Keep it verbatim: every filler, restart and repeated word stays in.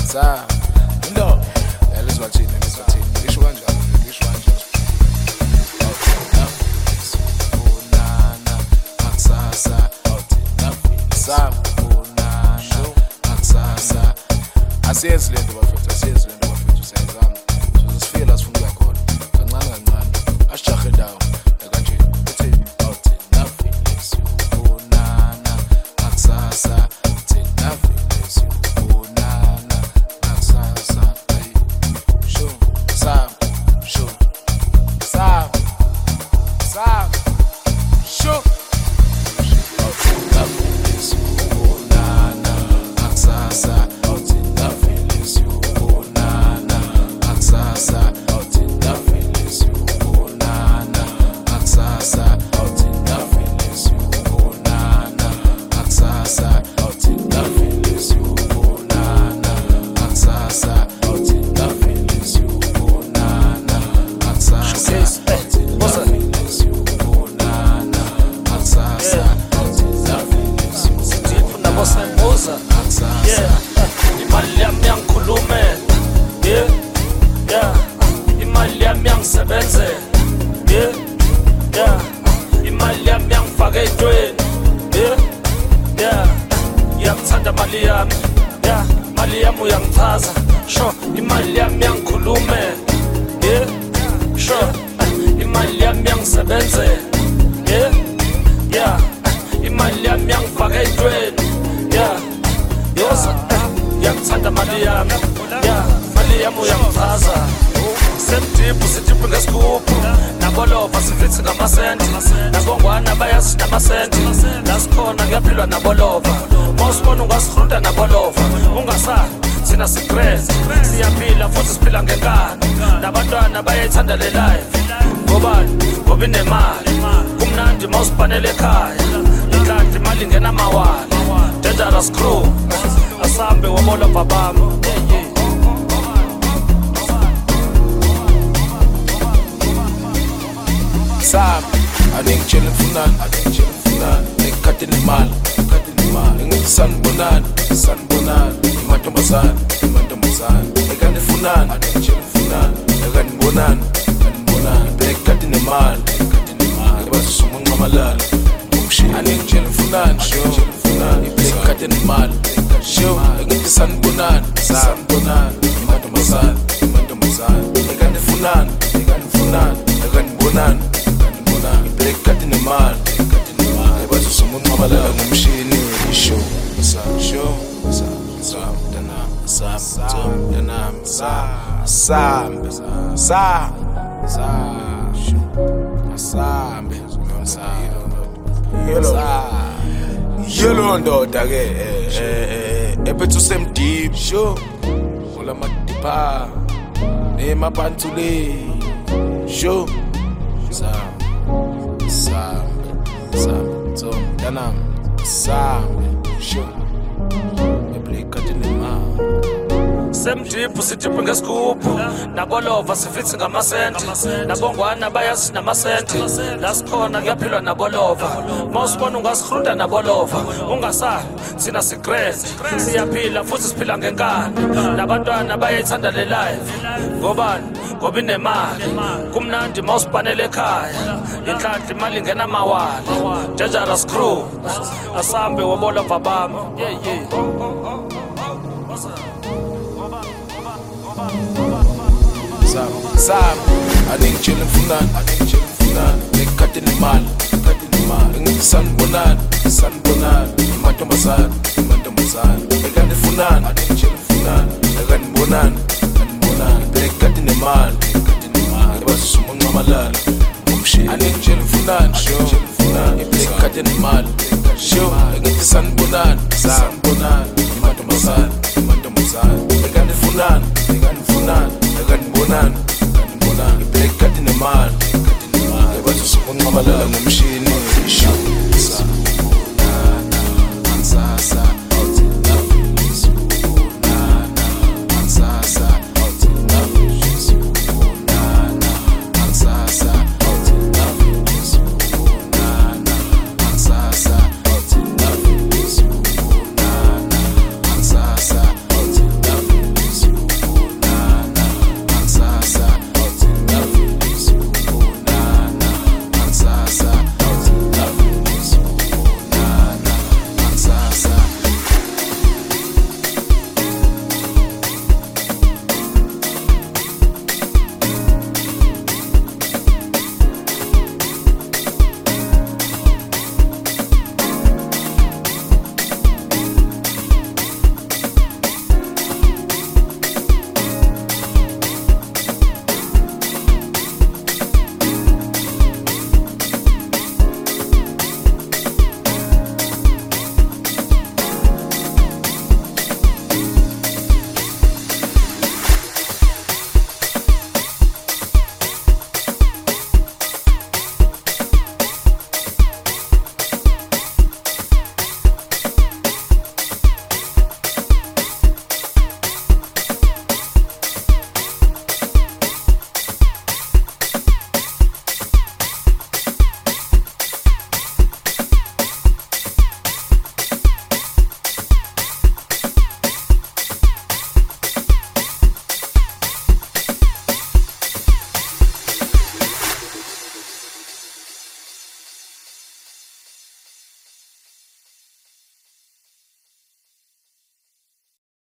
Sa no let's watch it let's watch it ngisho kanjalo ngisho kanjalo Bonana akusasa Bonana akusasa asiyenzi lento bafethu asiyenzi lento bafethu siyazama sizofika la sifuna khona kancane kancane asijahe ndawo kanje uthi awuthi nothing is you Bonana akusasa uthi nothing is you Bonana akusasa hey sho sam sho sam sam sho nothing is you Bonana akusasa uthi nothing is you Bonana akusasa uthi nothing is you Bonana akusasa uthi nothing is you Bonana akusasa uthi nothing is you Bonana akusasa uthi nothing is you Bonana akusasa uthi nothing is you Bonana akusasa uthi nothing is you Sifuna bosembuza yeah imali yami yangikhulume yeah yeah imali yami yangisebenze yeah yeah imali yami yangifaka entweni yeah yeah yangithanda mali yami yeah mali yami uyangichaza sure imali yami yangikhulume yeah sure imali yami yangisebenze yeah yeah imali yami yangifaka entweni yeah yoza yangithanda mali yami yeah mali yami uyangichaza semdiphu sidiphu ngesigubhu nabolova sifithi ngamasenti nabongwana bayazi namasenti lasikhona kuyaphilwa nabolova mawusibona ungasihruda nabolova ungasali thina sigreze siyaphila futhi siphila ngenkani nabantwana bayayithanda le life ngobani ngoba inemali kumnandi mawusibhanele ekhaya inhlanhla imali ingena mawala dangerous crew asambe wabolova bami Sam, I think chillin' funan, I think chillin' funan. They cutting the mal, cutting the mal. They sun bonan, sun bonan. Imato mazan, imato mazan. They got the funan, I think chillin' funan. They got bonan, bonan. They cutting the mal, cutting the mal. They was sumun mamalan. I think chillin' funan, show. They cutting the mal, show. They got the sun bonan, sun bonan. Imato mazan, imato mazan. They got the funan, they got the funan. They got bonan. Ibrekati nemali ebazo somuntu abalala ngomshini ishow sam show sam sam dana sam sam dana sam sam sam sam sam sam yelo yelo ndoda ke eh ebethu semdeep show ola madipa emapantule show sam Sam, Sam, so Danam, Sam, sure. I play cutting the man. semdiphu sidiphu ngesigubhu nabolova sifithi ngamasenti nabongwana bayazi namasenti lasikhona kuyaphilwa nabolova mawusibona ungasihruda nabolova ungasali thina sigreze siyaphila futhi siphila ngenkani nabantwana bayayithanda le life ngobani ngoba inemali kumnandi mawusibhanele ekhaya inhlanhla imali ingena mawala dangerous crew asambe wabolova bami yeah yeah Sam, Sam, I think chillin' funan, I think chillin' funan. They cutting the mal, cutting the mal. They got sun bonan, sun bonan. Imato mazan, imato mazan. They got the funan, I think chillin' funan. They got bonan, bonan. They cutting the mal, cutting the mal. They was sumun mamalan, umshi. I think chillin' funan, show. They cutting the mal, show. They got the sun bonan, sun bonan. Imato mazan, imato mazan. They got the funan, they got the funan. Bonan, bonan, ibrekati nemali, ebazo somuntu abalala ngomshini